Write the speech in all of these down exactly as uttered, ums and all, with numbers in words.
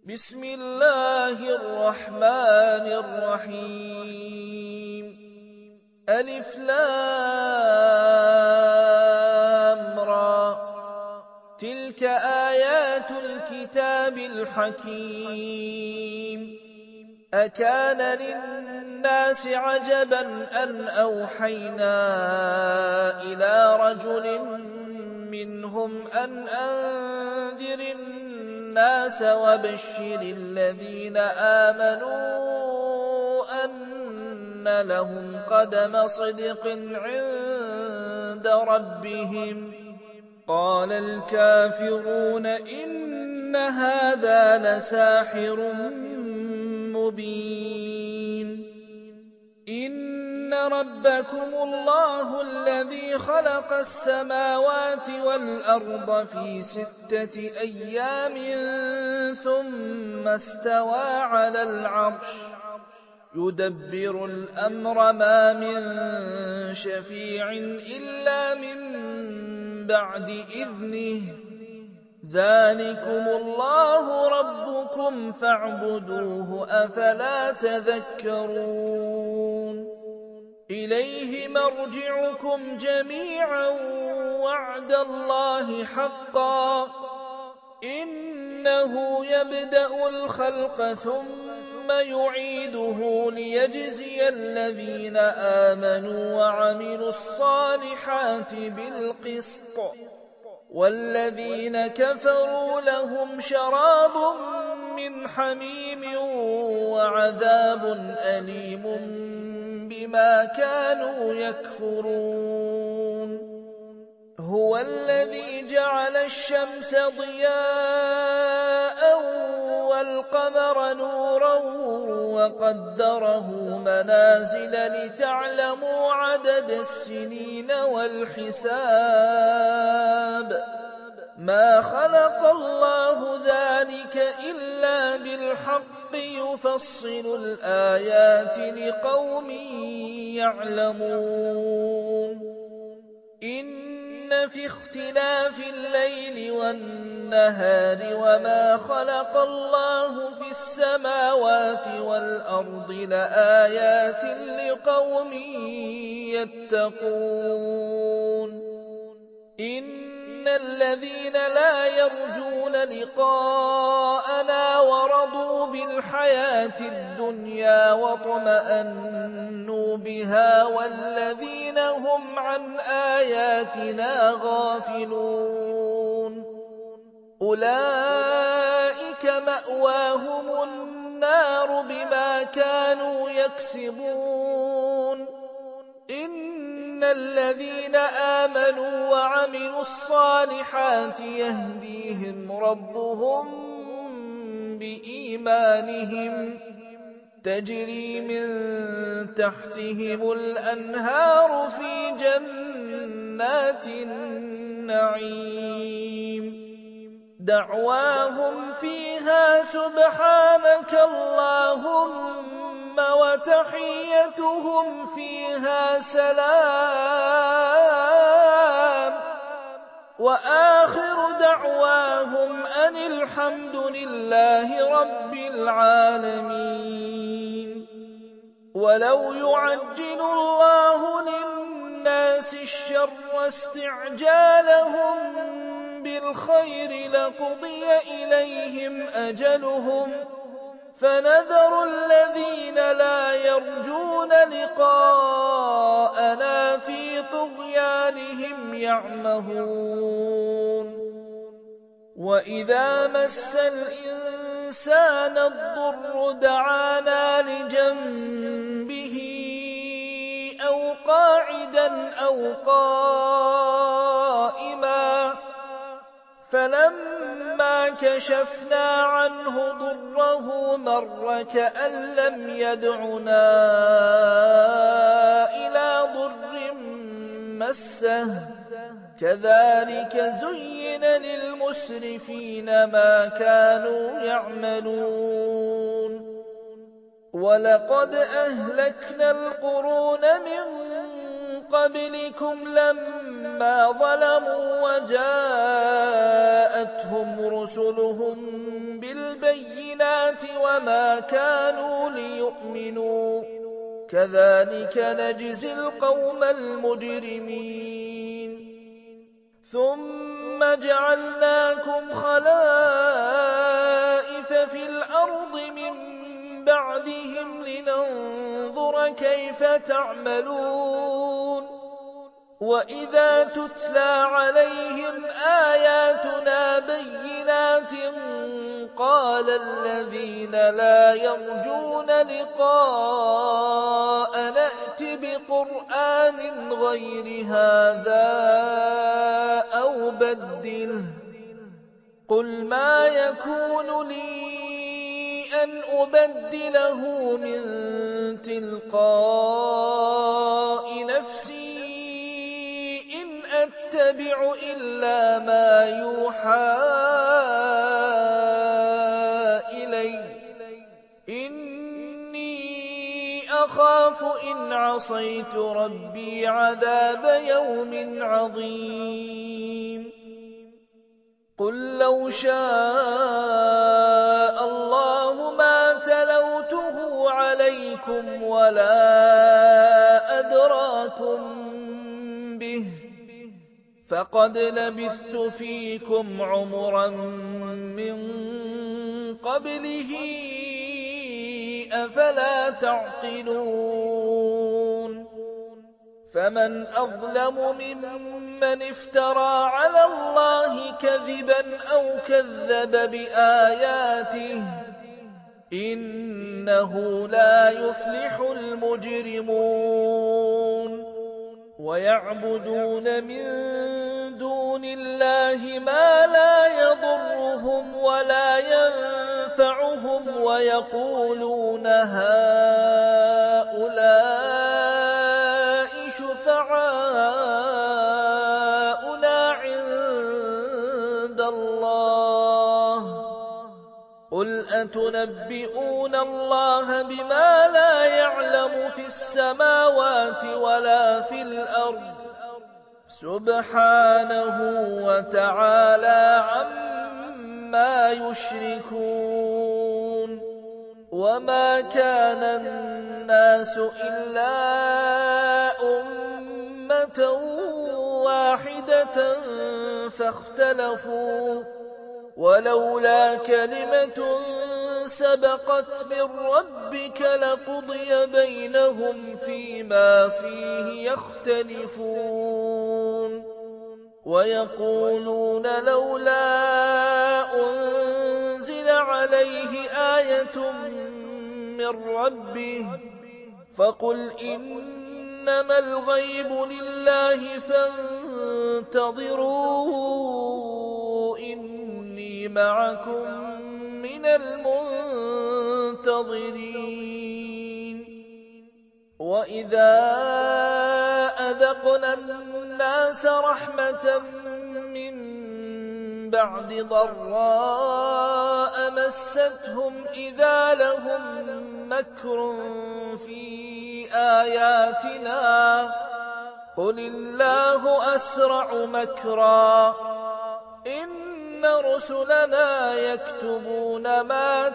بسم الله الرحمن الرحيم ألف لام را تلك آيات الكتاب الحكيم أكان للناس عجبا أن أوحينا إلى رجل منهم أن أنذر الناس وبشر الذين آمنوا أن لهم قدم صدق عند ربهم قال الكافرون إن هذا لساحر مبين إن ربكم الله الذي خلق السماوات والأرض في ستة أيام ثم استوى على العرش يدبر الأمر ما من شفيع إلا من بعد إذنه ذلكم الله ربكم فاعبدوه أفلا تذكرون إليه مرجعكم جميعا وعد الله حقا إنه يبدأ الخلق ثم يعيده ليجزي الذين آمنوا وعملوا الصالحات بالقسط والذين كفروا لهم شراب من حميم وعذاب أليم بما كانوا يكفرون هو الذي جعل الشمس ضياء والقمر نورا وقدره منازل لتعلموا عدد السنين والحساب ما خلق الله ذلك إلا بالحق يفصل الآيات لقوم يعلمون إن في اختلاف الليل والنهار وما خلق الله في السماوات والأرض لآيات لقوم يتقون إن الذين لا يرجون لقاءنا ورضوا بالحياة الدنيا واطمأنوا بها والذين هم عن آياتنا غافلون أولئك مأواهم النار بما كانوا يكسبون إن الذين آمنوا وعملوا الصالحات يهديهم ربهم بإيمانهم تجري من تحتهم الأنهار في جنات النعيم دعواهم فيها سبحانك اللهم وتحيتهم فيها سلام وآخر دعواهم أن الحمد لله رب العالمين ولو يعجل الله للناس الشر استعجالهم بالخير لقضي إليهم أجلهم فنذر الذين لا يرجون لقاءنا في طغيانهم يعمهون وإذا مس الإنسان الضر دعانا لجنبه أو قاعدا أو قائما فلما كشفنا عنه ضره مر كأن لم يدعنا إلى ضر مسه كذلك زين للمسرفين ما كانوا يعملون ولقد أهلكنا القرون من قبلكم لما ظلموا وجاءتهم رسلهم بالبينات البينات وما كانوا ليؤمنوا كذلك نجزي القوم المجرمين ثم جعلناكم خلائف في الأرض من بعدهم لننظر كيف تعملون وإذا تتلى عليهم آياتنا بينات قال الذين لا يرجون لقاء نأت بقرآن غير هذا أو بدله قل ما يكون لي أن أبدله من تلقاء نفسي إن أتبع إلا ما يوحى إلي إني أخاف إن عصيت ربي عذاب يوم عظيم قل لو شاء الله ما تلوته عليكم ولا أدراكم به فقد لبثت فيكم عمرا من قبله أفلا تعقلون فمن أظلم ممن افترى على الله كذبا أو كذب بآياته إنه لا يفلح المجرمون ويعبدون من دون الله ما لا يضرهم ولا ينفعهم ويقولون هؤلاء شفعاؤنا عند الله قل أتنبئون الله بما لا يعلم في السماوات ولا في الأرض سبحانه وتعالى عما يشركون وما كان الناس إلا أمة واحدة فاختلفوا ولولا كلمة سبقت من ربك لقضي بينهم فيما فيه يختلفون ويقولون لولا أنزل عليه آية من ربه فقل إنما الغيب لله فانتظروا إني معكم من المنتظرين وإذا أذقنا الناس رحمة من بعد ضراء مستهم إذا لهم مكر في آياتنا قل الله أسرع مكرا إن رسلنا يكتبون ما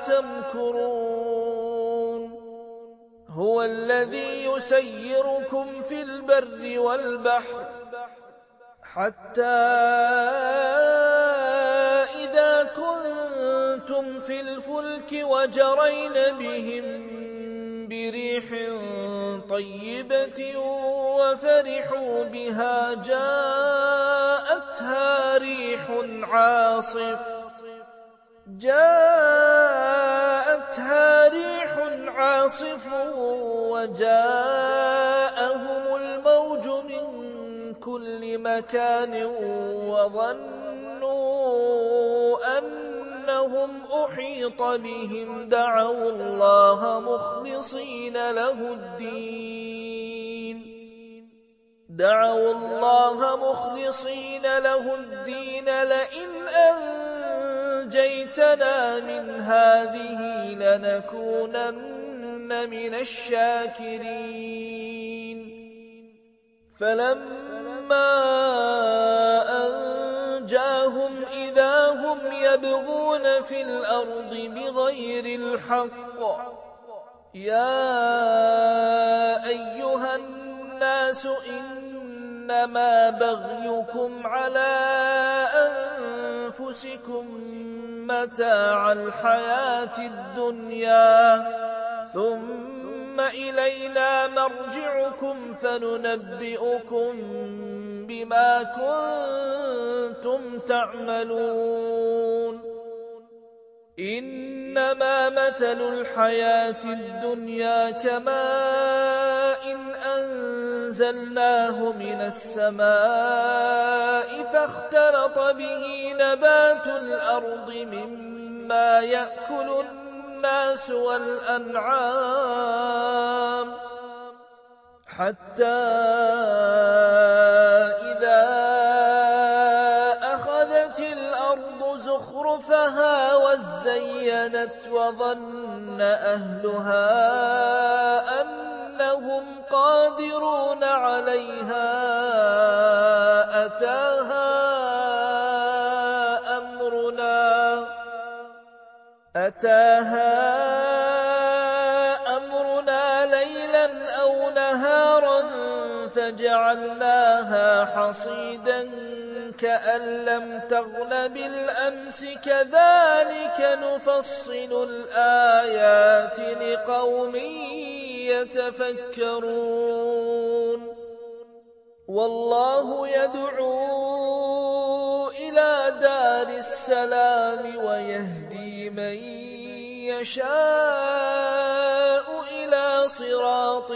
تمكرون هو الذي يسيركم في البر والبحر حتى إذا كنتم في الفلك وجرين بهم بريح طيبة وفرحوا بها جاءتها ريح عاصف جاءتها ريح عاصف وجاءهم الموج من كل مكان وظنوا أنهم أحيط بهم دعوا الله مخلصين له الدين دعوا الله مخلصين له الدين لئن أنجيتنا من هذه لنكونن من الشاكرين فلما أنجاهم إذا إِذَا هُمْ يَبْغُونَ فِي الْأَرْضِ بِغَيْرِ الْحَقِّ. يَا أَيُّهَا النَّاسُ إِنَّمَا بَغْيُكُمْ عَلَىٰ أَنفُسِكُم مَّتَاعَ الْحَيَاةِ الدُّنْيَا ثُمَّ إِلَيْنَا مَرْجِعُكُمْ فَنُنَبِّئُكُم بِمَا كُنتُمْ تَعْمَلُونَ. إِنَّمَا مَثَلُ الْحَيَاةِ الدُّنْيَا كَمَاءٍ أَنزَلْنَاهُ مِنَ السَّمَاءِ فَاخْتَلَطَ بِهِ نَبَاتُ الْأَرْضِ مِمَّا يَأْكُلُ النَّاسُ وَالْأَنْعَامُ حَتَّىٰ إِذَا أَخَذَتِ الْأَرْضُ زُخْرُفَهَا وَازَّيَّنَتْ وَظَنَّ أَهْلُهَا أَنَّهُمْ قَادِرُونَ عَلَيْهَا أَتَاهَا أَمْرُنَا أَتَاهَا أَمْرُنَا لَيْلًا أَوْ نَهَارًا فَجَعَلْنَاهَا حَصِيدًا كَأَن لَّمْ تَغْنَ بِالْأَمْسِ كَذَٰلِكَ نُفَصِّلُ الْآيَاتِ لِقَوْمٍ يَتَفَكَّرُونَ. وَاللَّهُ يَدْعُو إِلَىٰ دَارِ السَّلَامِ وَيَهْدِي مَن يَشَاءُ إِلَىٰ صِرَاطٍ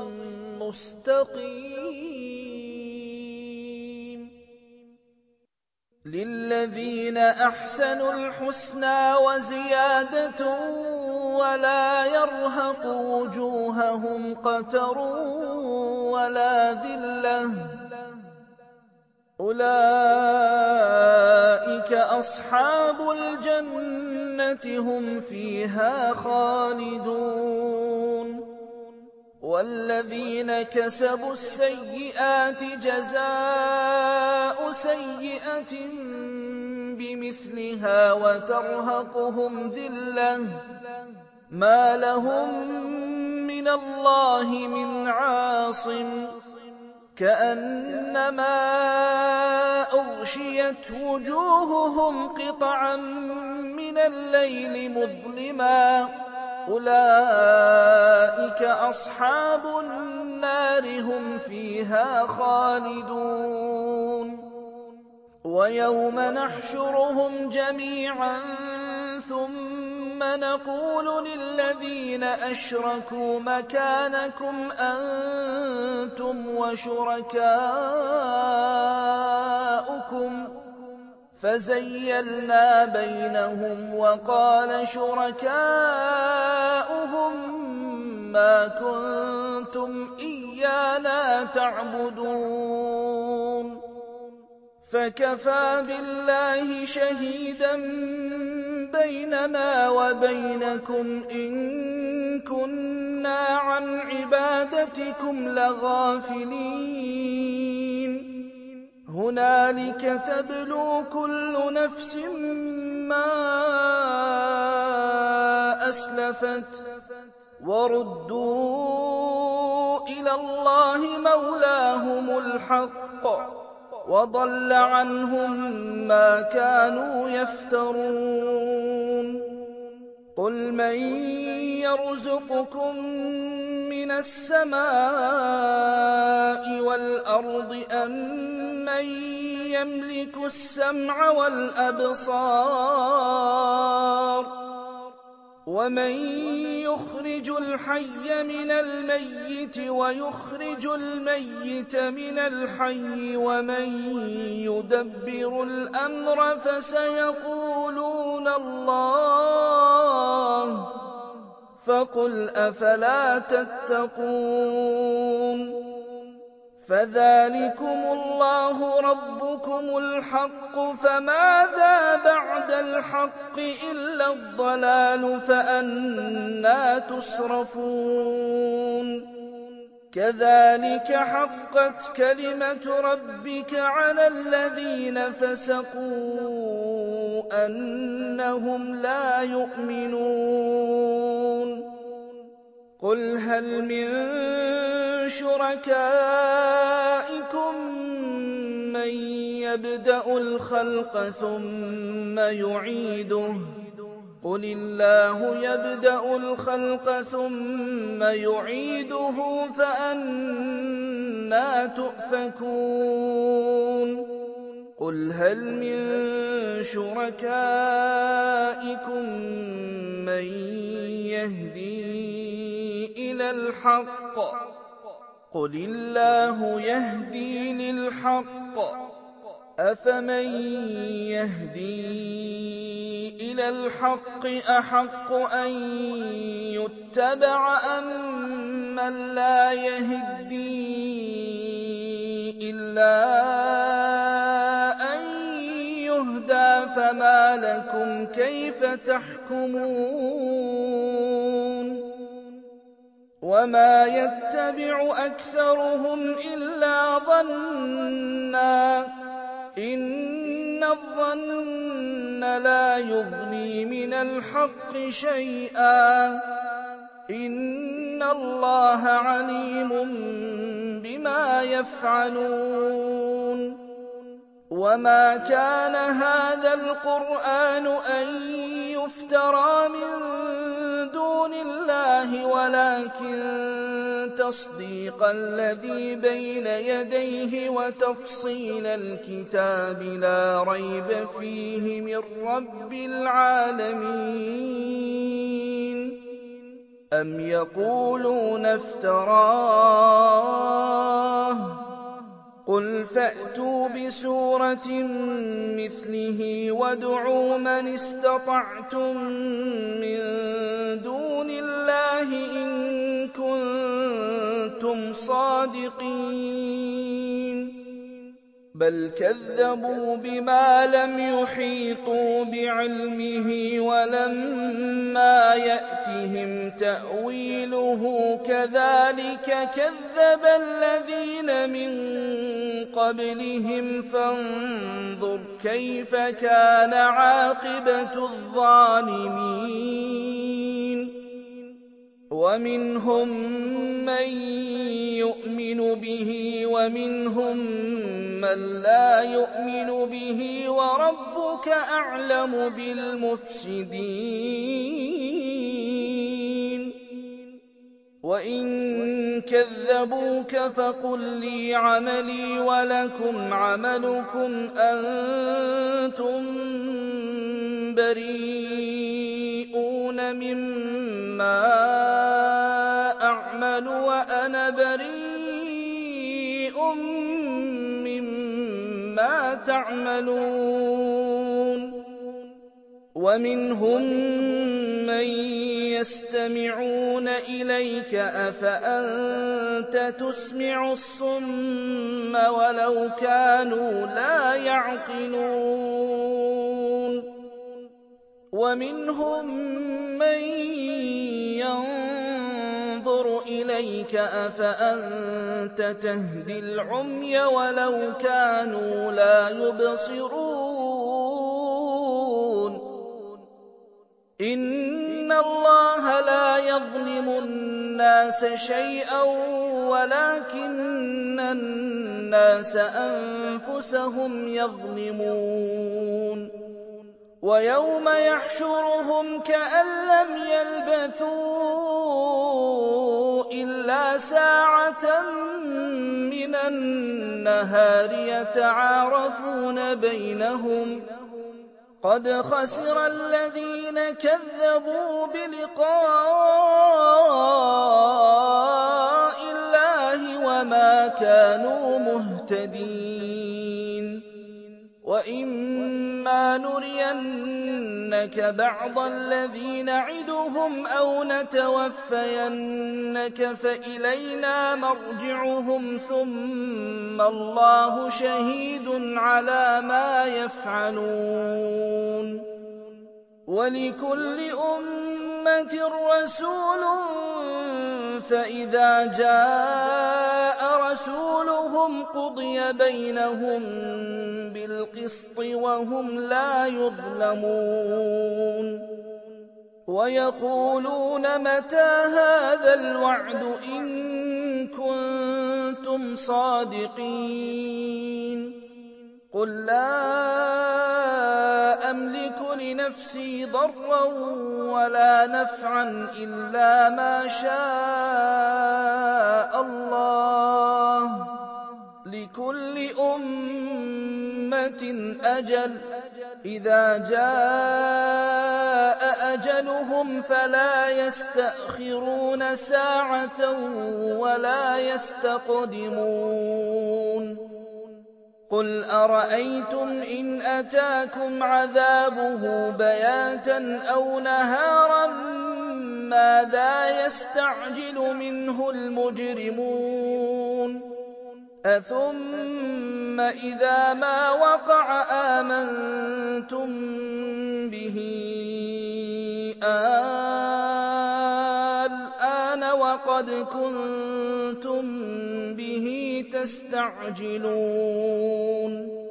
مُّسْتَقِيمٍ. لِلَّذِينَ أَحْسَنُوا الْحُسْنَىٰ وَزِيَادَةٌ وَلَا يَرْهَقُ وُجُوهَهُمْ قَتَرٌ وَلَا ذِلَّةٌ ۚ أُولَٰئِكَ أَصْحَابُ الْجَنَّةِ هُمْ فِيهَا خَالِدُونَ. وَالَّذِينَ كَسَبُوا السَّيِّئَاتِ جَزَاءُ سَيِّئَةٍ بِمِثْلِهَا وَتَرْهَقُهُمْ ذِلَّةٌ ۖ مَّا لَهُم مِّنَ اللَّهِ مِنْ عَاصِمٍ ۖ كَأَنَّمَا أُغْشِيَتْ وُجُوهُهُمْ قِطَعًا مِّنَ اللَّيْلِ مُظْلِمًا ۚ أُولَٰئِكَ أَصْحَابُ النَّارِ هُمْ فِيهَا خَالِدُونَ. وَيَوْمَ نَحْشُرُهُمْ جَمِيعًا ثُمَّ نَقُولُ لِلَّذِينَ أَشْرَكُوا مَكَانَكُمْ أَنتُمْ وَشُرَكَاؤُكُمْ فَزَيَّلْنَا بَيْنَهُمْ وَقَالَ شُرَكَاؤُهُم مَّا كُنتُمْ إِيَّانَا تَعْبُدُونَ فَكَفَىٰ بِاللَّهِ شَهِيدًا بَيْنَنَا وَبَيْنَكُمْ إِن كُنَّا عَنْ عِبَادَتِكُمْ لَغَافِلِينَ. هُنَالِكَ تَبْلُو كُلُّ نَفْسٍ مَّا أَسْلَفَتْ وَرُدُّوا إِلَى اللَّهِ مَوْلَاهُمُ الْحَقِّ وَضَلَّ عَنْهُم مَّا كَانُوا يَفْتَرُونَ. قُلْ مَن يَرْزُقُكُم مِّنَ السَّمَاءِ وَالْأَرْضِ أَمَّن يَمْلِكُ السَّمْعَ وَالْأَبْصَارَ وَمَن يُخْرِجُ الْحَيَّ مِنَ الْمَيِّتِ وَيُخْرِجُ الْمَيِّتَ مِنَ الْحَيِّ وَمَن يُدَبِّرُ الْأَمْرَ فَسَيَقُولُونَ اللَّهُ ۚ فَقُلْ أَفَلَا تَتَّقُونَ. فَذَٰلِكُمُ اللَّهُ رَبُّكُمُ الْحَقُّ فَمَاذَا بَعْدَ الْحَقِّ إِلَّا الضَّلَالُ فَأَنَّىٰ تُصْرَفُونَ كَذَٰلِكَ حَقَّتْ كَلِمَةُ رَبِّكَ عَلَى الَّذِينَ فَسَقُوا أَنَّهُمْ لَا يُؤْمِنُونَ قُلْ هَلْ مِن شُرَكَائِكُم مَّن يَبْدَأُ الْخَلْقَ ثُمَّ يُعِيدُهُ ۚ قُلِ اللَّهُ يَبْدَأُ الْخَلْقَ ثُمَّ يُعِيدُهُ فَأَنَّىٰ تُؤْفَكُونَ قُلْ هَلْ مِن شُرَكَائِكُم مَّن يَهْدِي إِلَى الْحَقِّ ۚ قُلِ اللَّهُ يَهْدِي لِلْحَقِّ ۗ أَفَمَن يَهْدِي إِلَى الْحَقِّ أَحَقُّ أَن يُتَّبَعَ أَمَّن لَّا يَهِدِّي إِلَّا أَن يُهْدَىٰ ۖ فَمَا لَكُمْ كَيْفَ تَحْكُمُونَ وَمَا يَتَّبِعُ أَكْثَرُهُمْ إِلَّا ظَنًّا ۚ إِنَّ الظَّنَّ لَا يُغْنِي مِنَ الْحَقِّ شَيْئًا ۚ إِنَّ اللَّهَ عَلِيمٌ بِمَا يَفْعَلُونَ وَمَا كَانَ هَٰذَا الْقُرْآنُ أَن يُفْتَرَىٰ مِن دُونِ اللَّهِ وَلَٰكِن تَصْدِيقَ الَّذِي بَيْنَ يَدَيْهِ وَتَفْصِيلَ الْكِتَابِ لَا رَيْبَ فِيهِ مِن رَّبِّ الْعَالَمِينَ أَمْ يَقُولُونَ افْتَرَاهُ ۖ قُلْ فَأْتُوا بِسُورَةٍ مِّثْلِهِ وَادْعُوا مَنِ اسْتَطَعْتُم مِّن دُونِ اللَّهِ إِن كُنتُمْ صَادِقِينَ بَلْ كَذَّبُوا بِمَا لَمْ يُحِيطُوا بِعِلْمِهِ وَلَمَّا يَأْتِهِمْ تَأْوِيلُهُ ۚ كَذَٰلِكَ كَذَّبَ الَّذِينَ مِن قَبْلِهِمْ ۖ فَانظُرْ كَيْفَ كَانَ عَاقِبَةُ الظَّالِمِينَ وَمِنْهُم مَّن يُؤْمِنُ بِهِ وَمِنْهُم مَّن لَّا يُؤْمِنُ بِهِ ۚ وَرَبُّكَ أَعْلَمُ بِالْمُفْسِدِينَ وَإِن كَذَّبُوكَ فَقُل لِّي عَمَلِي وَلَكُمْ عَمَلُكُمْ أَنتُم بَرِيئُونَ مِمَّا أَعْمَلُ وَأَنَا بَرِيءٌ مِّمَّا تَعْمَلُونَ وَمِنْهُم مَّن يَسْتَمِعُونَ إِلَيْكَ ۚ أَفَأَنتَ تُسْمِعُ الصُّمَّ وَلَوْ كَانُوا لَا يَعْقِلُونَ وَمِنْهُم مَّن يَنظُرُ إِلَيْكَ ۚ أَفَأَنتَ تَهْدِي الْعُمْيَ وَلَوْ كَانُوا لَا يُبْصِرُونَ إِنَّ اللَّهَ لَا يَظْلِمُ النَّاسَ شَيْئًا وَلَٰكِنَّ النَّاسَ أَنفُسَهُمْ يَظْلِمُونَ وَيَوْمَ يَحْشُرُهُمْ كَأَن لَّمْ يَلْبَثُوا إِلَّا سَاعَةً مِّنَ النَّهَارِ يَتَعَارَفُونَ بَيْنَهُمْ ۚ قَدْ خَسِرَ الَّذِينَ كَذَّبُوا بِلِقَاءِ اللَّهِ وَمَا كَانُوا مُهْتَدِينَ وَإِمَّا نُرِيَنَّكَ بَعْضَ الَّذِي نَعِدُهُمْ أَوْ نَتَوَفَّيَنَّكَ فَإِلَيْنَا مَرْجِعُهُمْ ثُمَّ اللَّهُ شَهِيدٌ عَلَىٰ مَا يَفْعَلُونَ وَلِكُلِّ أُمَّةٍ رَّسُولٌ فإذا جاء رسولهم قضي بينهم بالقسط وهم لا يظلمون ويقولون متى هذا الوعد إن كنتم صادقين قل لا أملك لنفسي ضرا ولا نفعا إلا ما شاء الله لكل أمة أجل إذا جاء أجلهم فلا يستأخرون ساعة ولا يستقدمون قل أرأيتم إن أتاكم عذابه بياتا أو نهارا ماذا يستعجل منه المجرمون أثم إذا ما وقع آمنتم به الآن وقد كنتم به تستعجلون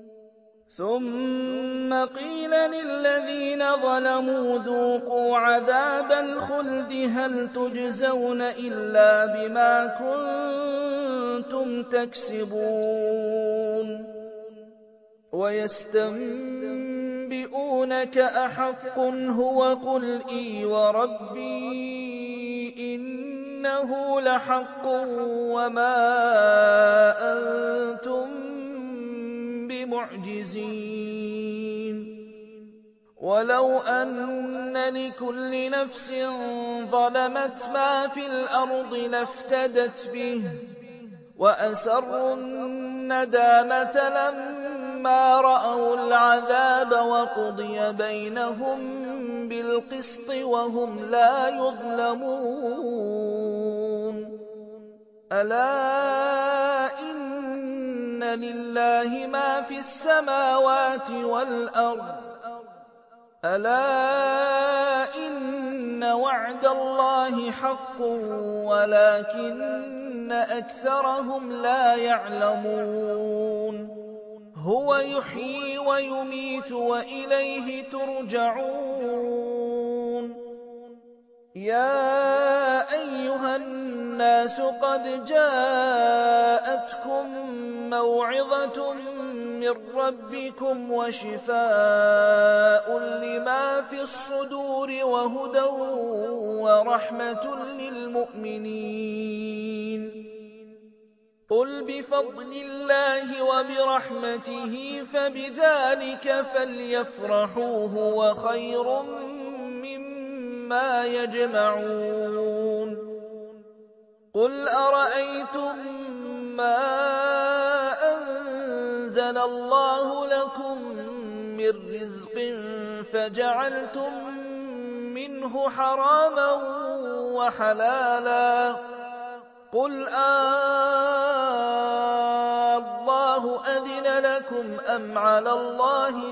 ثم قيل للذين ظلموا ذوقوا عذاب الخلد هل تجزون إلا بما كنتم تكسبون ويستنبئونك أحق هو قل إي وربي إنه لحق وما أنتم بمعجزين ولو أن لكل نفس ظلمت ما في الأرض لافتدت به وأسروا الندامة لما رأوا العذاب وقضي بينهم بالقسط وهم لا يظلمون ألا إن لله ما في السماوات والأرض ألا إن وعد الله حق ولكن أكثرهم لا يعلمون هو يحيي ويميت وإليه ترجعون يا أيها الناس قد جاءتكم موعظة من ربكم وشفاء لما في الصدور وهدى ورحمة للمؤمنين قل بفضل الله وبرحمته فبذلك فليفرحوا هو خير مما يجمعون قل أرأيتم ما أنزل الله لكم من رزق فجعلتم منه حراما وحلالا قل آه الله أذن لكم أم على الله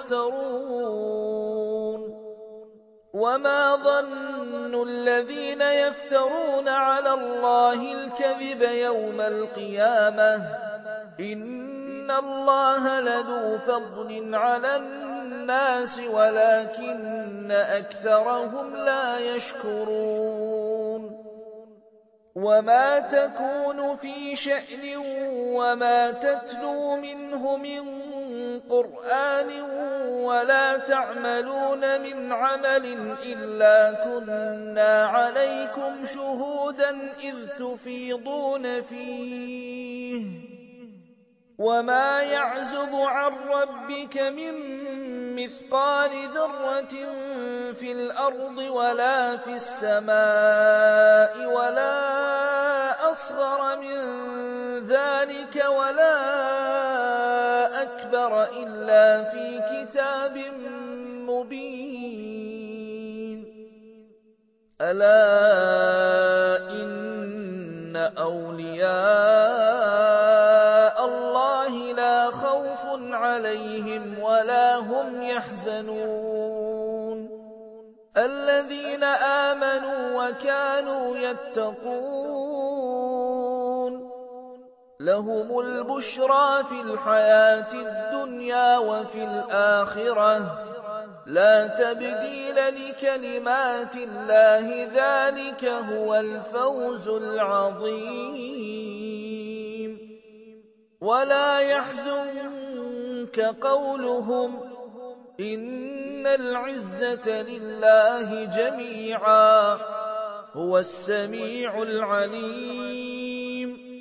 تفترون وما ظن الذين يفترون على الله الكذب يوم القيامة إن الله لذو فضل على الناس ولكن أكثرهم لا يشكرون وما تكون في شأن وما تتلو منه من قرآن ولا تعملون من عمل إلا كنا عليكم شهودا إذ تفيضون فيه وما يعزب عن ربك من مثقال ذرة في الأرض ولا في السماء ولا أصغر من ذلك ولا أكبر إلا في كتاب مبين ألا إن أولياء الله لا خوف عليهم ولا هم يحزنون الذين آمنوا وكانوا يتقون لهم البشرى في الحياة الدنيا وفي الآخرة لا تبديل لكلمات الله ذلك هو الفوز العظيم ولا يحزنك قولهم إن العزة لله جميعا هو السميع العليم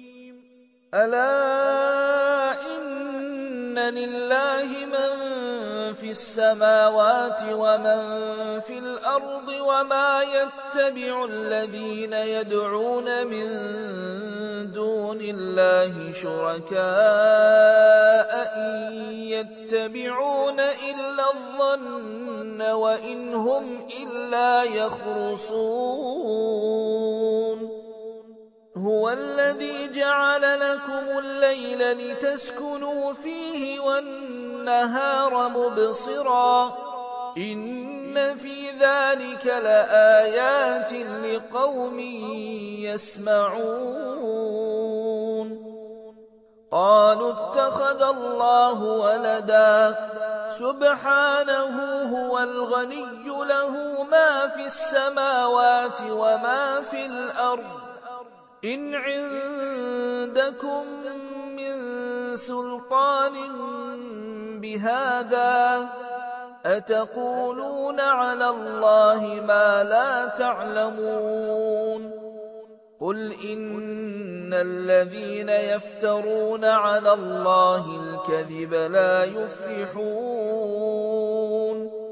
ألا إن لله من في السماوات ومن في الأرض وما يتبع الذين يدعون من دون الله شركاء إن يتبعون إلا الظن وإن هم إلا يخرصون هو الذي جعل لكم الليل لتسكنوا فيه والنهار مبصرا إن في ذلك لآيات لقوم يسمعون قالوا اتخذ الله ولدا سبحانه هو الغني له ما في السماوات وما في الأرض إن عندكم من سلطان بهذا أتقولون على الله ما لا تعلمون قل إن الذين يفترون على الله الكذب لا يفلحون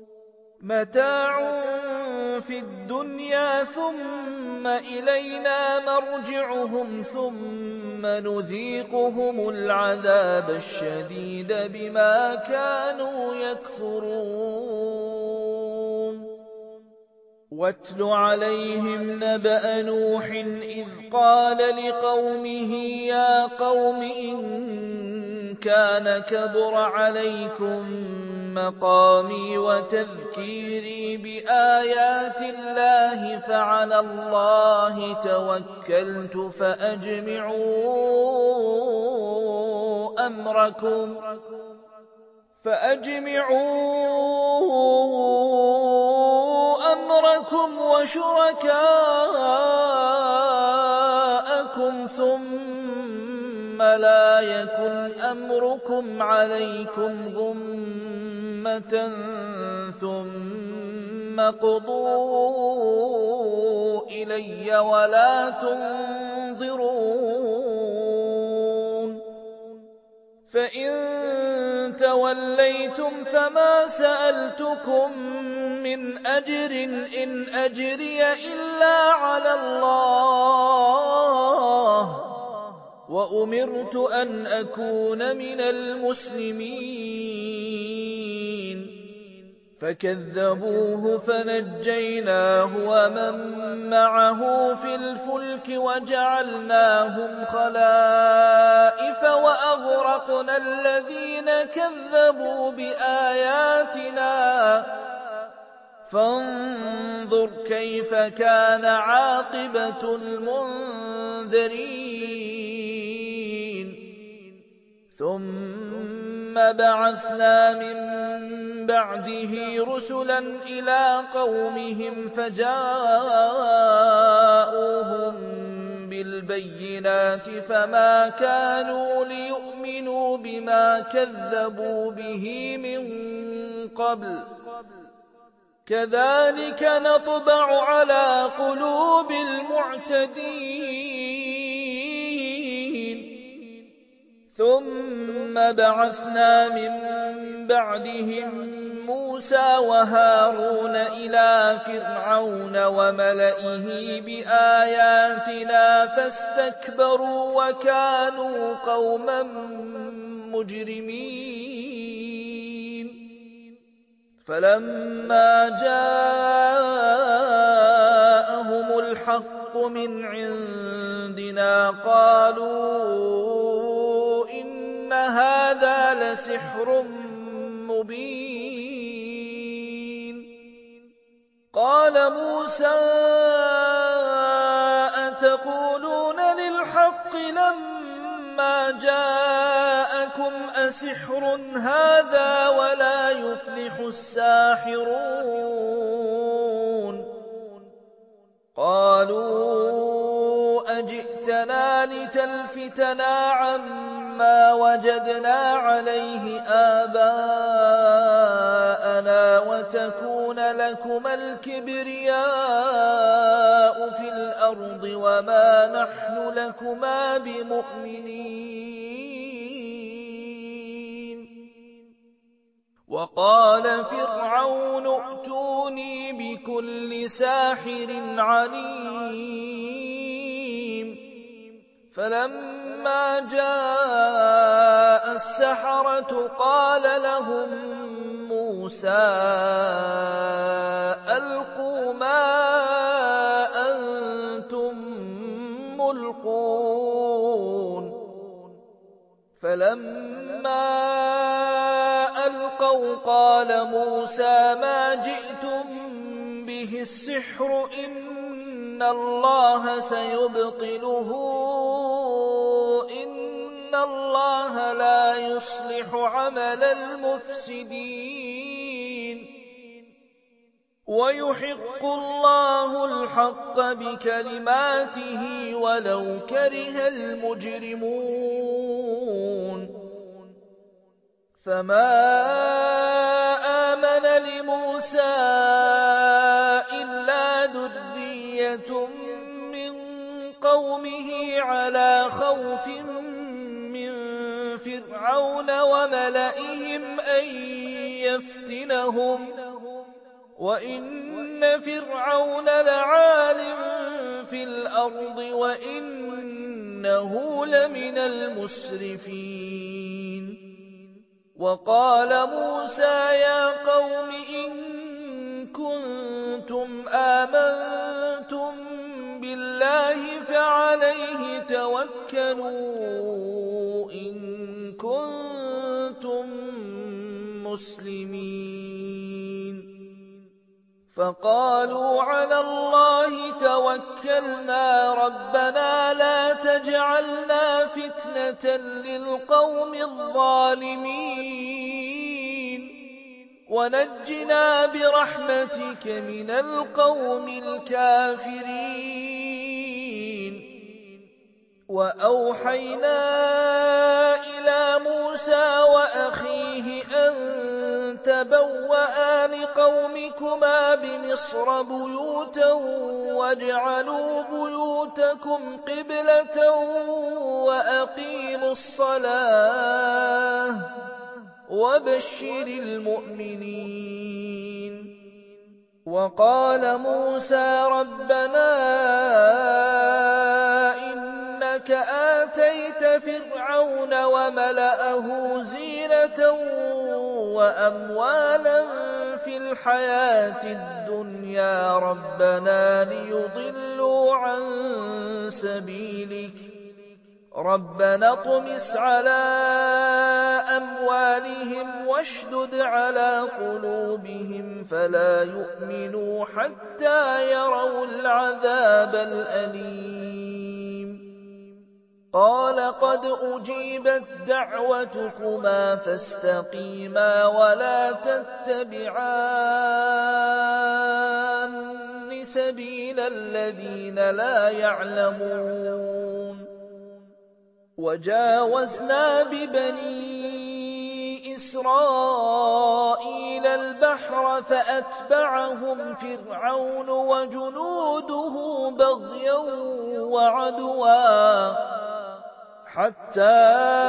متاع في الدنيا ثم إلينا مرجعهم ثم نذيقهم العذاب الشديد بما كانوا يكفرون واتل عليهم نبأ نوح إذ قال لقومه يا قوم إن كان كبر عليكم مقامي وتذكيري بآيات الله فعلى الله توكلت فأجمعوا أمركم فأجمعوا أمركم وشركاءكم ثم لا يكن أمركم عليكم غمة ثم قضوا إلي ولا تنظرون فإن توليتم فما سألتكم من أجر إن أجري إلا على الله وأمرت أن أكون من المسلمين فكذبوه فنجيناه ومن معه في الفلك وجعلناهم خلائف وأغرقنا الذين كذبوا بآياتنا فانظر كيف كان عاقبة المنذرين ثم بعثنا من بعده رسلا إلى قومهم فجاءوهم بالبينات فما كانوا ليؤمنوا بما كذبوا به من قبل كذلك نطبع على قلوب المعتدين ثم بعثنا من بعدهم موسى وهارون إلى فرعون وملئه بآياتنا فاستكبروا وكانوا قوما مجرمين فلما جاءهم الحق من عندنا قالوا إن هذا لسحر مبين قال موسى أَسِحْرٌ هَٰذَا وَلَا يُفْلِحُ السَّاحِرُونَ قَالُوا أَجِئْتَنَا لِتَلْفِتَنَا عَمَّا وَجَدْنَا عَلَيْهِ آبَاءَنَا وَتَكُونَ لَكُمَا الْكِبْرِيَاءُ فِي الْأَرْضِ وَمَا نَحْنُ لَكُمَا بِمُؤْمِنِينَ وَقَالَ فِرْعَوْنُ ائْتُونِي بِكُلِّ سَاحِرٍ عَلِيمٍ فَلَمَّا جَاءَ السَّحَرَةُ قَالَ لَهُم مُّوسَىٰ أَلْقُوا مَا أَنتُم مُّلْقُونَ فَلَمَّا أَلْقَوْا قَالَ مُوسَىٰ مَا جِئْتُم بِهِ السِّحْرُ إِنَّ اللَّهَ سَيُبْطِلُهُ إِنَّ اللَّهَ لَا يُصْلِحُ عَمَلَ الْمُفْسِدِينَ وَيُحِقُّ اللَّهُ الْحَقَّ بِكَلِمَاتِهِ وَلَوْ كَرِهَ الْمُجْرِمُونَ فَمَا آمَنَ لِمُوسَىٰ إِلَّا ذُرِّيَّةٌ مِّن قَوْمِهِ عَلَىٰ خَوْفٍ مِّن فِرْعَوْنَ وَمَلَئِهِمْ أَن يَفْتِنَهُمْ وَإِنَّ فِرْعَوْنَ لَعَالٍ فِي الْأَرْضِ وَإِنَّهُ لَمِنَ الْمُسْرِفِينَ وَقَالَ مُوسَىٰ يَا قَوْمِ إِن كُنتُمْ آمَنتُم بِاللَّهِ فَعَلَيْهِ تَوَكَّلُوا إِن كُنتُم مُّسْلِمِينَ فَقَالُوا عَلَى اللَّهِ تَوَكَّلْنَا رَبَّنَا لَا تَجْعَلْنَا فِتْنَةً لِّلْقَوْمِ الظَّالِمِينَ وَنَجِّنَا بِرَحْمَتِكَ مِنَ الْقَوْمِ الْكَافِرِينَ وَأَوْحَيْنَا إِلَىٰ مُوسَىٰ وَأَخِيهِ أَن تَبَوَّآ لِقَوْمِكُمَا بِمِصْرَ بُيُوتًا وَاجْعَلُوا بُيُوتَكُمْ قِبْلَةً وَأَقِيمُوا الصَّلَاةَ وَبَشِّرِ الْمُؤْمِنِينَ وَقَالَ مُوسَىٰ رَبَّنَا إِنَّكَ آتَيْتَ فِرْعَوْنَ وَمَلَأَهُ زِينَةً وَأَمْوَالًا فِي الْحَيَاةِ الدُّنْيَا رَبَّنَا لِيُضِلُّوا عَن سَبِيلِكَ رَبَّنَا اطْمِسْ عَلَىٰ أَمْوَالِهِمْ وَاشْدُدْ عَلَىٰ قُلُوبِهِمْ فَلَا يُؤْمِنُوا حَتَّىٰ يَرَوُا الْعَذَابَ الْأَلِيمَ قَالَ قَدْ أُجِيبَتْ دَعْوَتُكُمَا فَاسْتَقِيمَا وَلَا تَتَّبِعَانِّ سَبِيلَ الَّذِينَ لَا يَعْلَمُونَ وَجَاوَزْنَا بِبَنِي إِسْرَائِيلَ الْبَحْرَ فَأَتْبَعَهُمْ فِرْعَوْنُ وَجُنُودُهُ بَغْيًا وَعَدْوًا حَتَّىٰ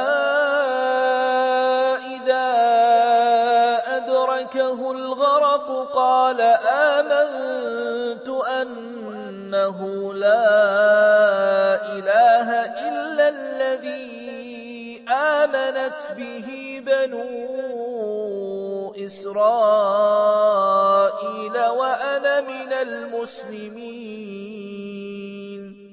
إِذَا أَدْرَكَهُ الْغَرَقُ قَالَ آمَنتُ أَنَّهُ لَا إِلَٰهَ إِلَّا الَّذِي آمَنَتْ بِهِ بَنُو إِسْرَائِيلَ وَأَنَا مِنَ الْمُسْلِمِينَ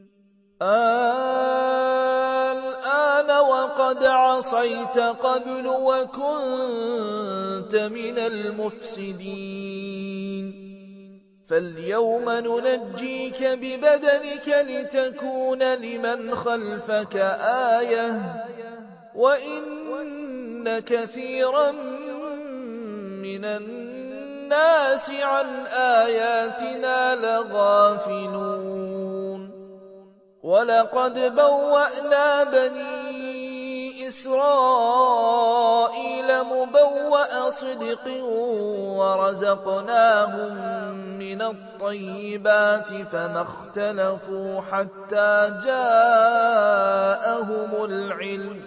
الْآنَ وَقَدْ عَصَيْتَ قَبْلُ وَكُنتَ مِنَ الْمُفْسِدِينَ فَالْيَوْمَ نُنَجِّيكَ بِبَدَنِكَ لِتَكُونَ لِمَنْ خَلْفَكَ آيَةً وَإِنَّ إِنَّ كَثِيرًا مِّنَ النَّاسِ عَنْ آيَاتِنَا لَغَافِلُونَ وَلَقَدْ بَوَّأْنَا بَنِي إِسْرَائِيلَ مُبَوَّأَ صِدْقٍ وَرَزَقْنَاهُم مِّنَ الطَّيِّبَاتِ فَمَا اخْتَلَفُوا حَتَّىٰ جَاءَهُمُ الْعِلْمُ ۚ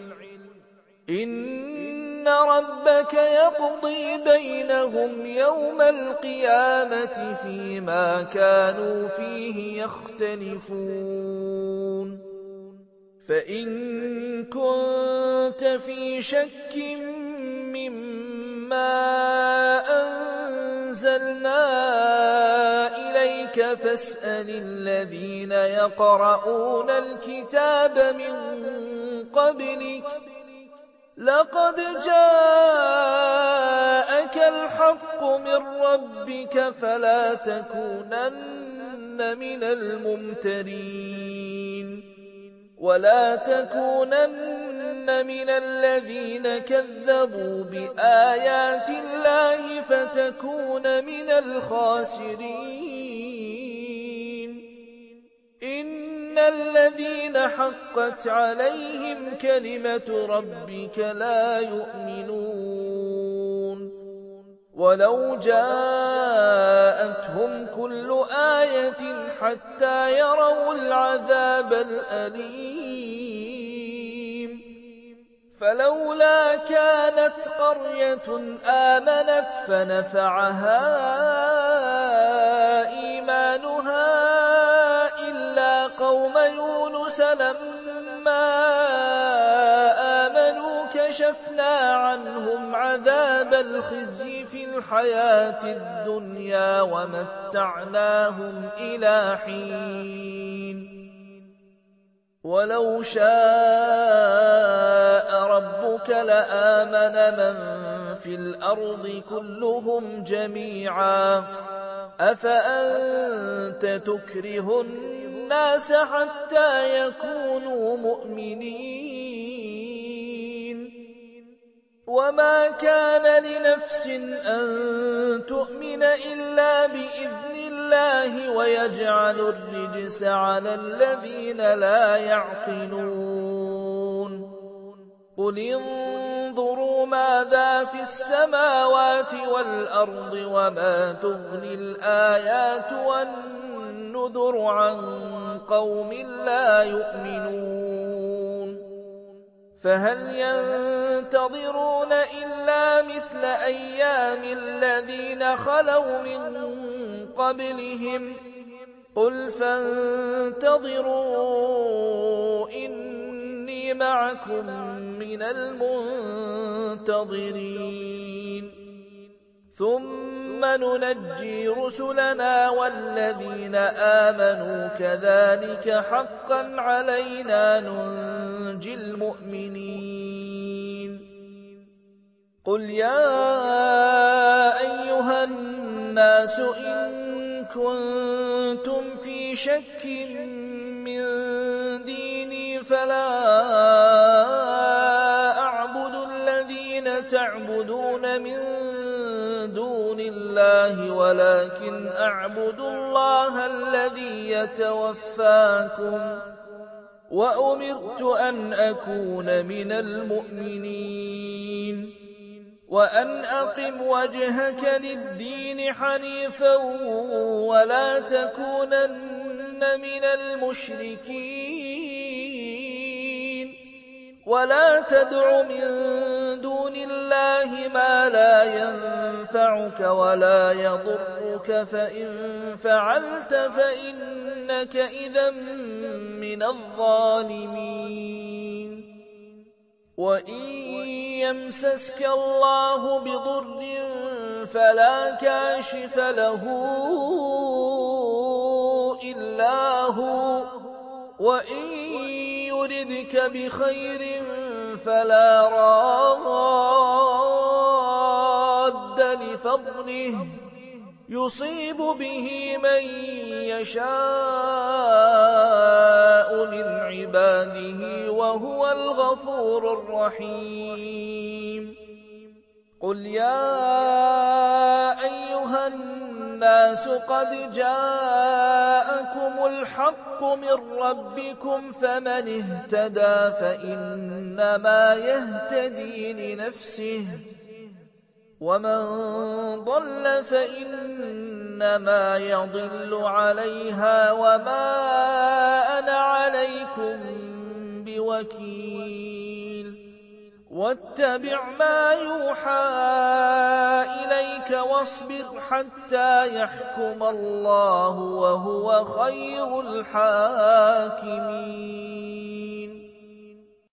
إِنَّ رَبَّكَ يَقْضِي بَيْنَهُمْ يَوْمَ الْقِيَامَةِ فِيمَا كَانُوا فِيهِ يَخْتَلِفُونَ فَإِن كُنتَ فِي شَكٍّ مِّمَّا أَنزَلْنَا إِلَيْكَ فَاسْأَلِ الَّذِينَ يَقْرَءُونَ الْكِتَابَ مِن قَبْلِكَ ۚ لَقَدْ جَاءَكَ الْحَقُّ مِن رَّبِّكَ فَلَا تَكُونَنَّ مِنَ الْمُمْتَرِينَ وَلَا تَكُونَنَّ مِنَ الَّذِينَ كَذَّبُوا بِآيَاتِ اللَّهِ فَتَكُونَ مِنَ الْخَاسِرِينَ إِنَّ الَّذِينَ حَقَّتْ عَلَيْهِمْ كَلِمَةُ رَبِّكَ لَا يُؤْمِنُونَ وَلَوْ جَاءَتْهُمْ كُلُّ آيَةٍ حَتَّىٰ يَرَوُا الْعَذَابَ الْأَلِيمَ فَلَوْلَا كَانَتْ قَرْيَةٌ آمَنَتْ فَنَفَعَهَا إِيمَانُهَا إِلَّا قَوْمَ يُونُسَ لَمَّا آمَنُوا كَشَفْنَا عَنْهُمْ عَذَابَ الْخِزْيِ فِي الْحَيَاةِ الدُّنْيَا وَمَتَّعْنَاهُمْ إِلَىٰ حِينٍ وَلَوْ شَاءَ رَبُّكَ لَآمَنَ مَن فِي الْأَرْضِ كُلُّهُمْ جَمِيعًا ۚ أَفَأَنتَ تُكْرِهُ النَّاسَ حَتَّىٰ يَكُونُوا مُؤْمِنِينَ وَمَا كَانَ لِنَفْسٍ أَن تُؤْمِنَ إِلَّا بِإِذْنِ اللَّهِ وَيَجْعَلُ الرِّجْسَ عَلَى الَّذِينَ لَا يَعْقِلُونَ قُلِ انظُرُوا مَاذَا فِي السَّمَاوَاتِ وَالْأَرْضِ وَمَا تُغْنِي الْآيَاتُ وَالنُّذُرُ عَن قَوْمٍ لَّا يُؤْمِنُونَ فَهَلْ يَنتَظِرُونَ إِلَّا مِثْلَ أَيَّامِ الَّذِينَ خَلَوْا مِن قَبْلِهِمْ ۚ قُلْ فَانتَظِرُوا إِنِّي مَعَكُم مِّنَ الْمُنتَظِرِينَ ثُمَّ نُنَجِّي رُسُلَنَا وَالَّذِينَ آمَنُوا كَذَٰلِكَ حَقًّا عَلَيْنَا نُنجِي الْمُؤْمِنِينَ قُلْ يَا أَيُّهَا النَّاسُ إِن كُنتُمْ فِي شَكٍّ مِّن دِينِي فَلَا أَعْبُدُ الَّذِينَ تَعْبُدُونَ مِن دُونِ اللَّهِ وَلَٰكِنْ أَعْبُدُ اللَّهَ الَّذِي يَتَوَفَّاكُمْ ۖ وَأُمِرْتُ أَنْ أَكُونَ مِنَ الْمُؤْمِنِينَ وَأَنْ أَقِمْ وَجْهَكَ لِلدِّينِ حَنِيفًا وَلَا تَكُونَنَّ مِنَ الْمُشْرِكِينَ وَلَا تَدْعُ مِن دُونِ اللَّهِ مَا لَا يَنفَعُكَ وَلَا يَضُرُّكَ ۖ فَإِن فَعَلْتَ فَإِنَّكَ إِذًا مِّنَ الظَّالِمِينَ وَإِن يَمْسَسْكَ اللَّهُ بِضُرٍّ فَلَا كَاشِفَ لَهُ إِلَّا هُوَ ۖ وَإِن يُرِدْكَ بِخَيْرٍ فَلَا رَادَّ لِفَضْلِهِ ۚ يُصِيبُ بِهِ مَن يَشَاءُ مِنْ عِبَادِهِ ۚ وهو الغفور الرحيم قل يا أيها الناس قد جاءكم الحق من ربكم فمن اهتدى فإنما يهتدي لنفسه ومن ضل فإنما يضل عليها وما أنا عليكم بوكيل واتبع ما يوحى إليك واصبر حتى يحكم الله وهو خير الحاكمين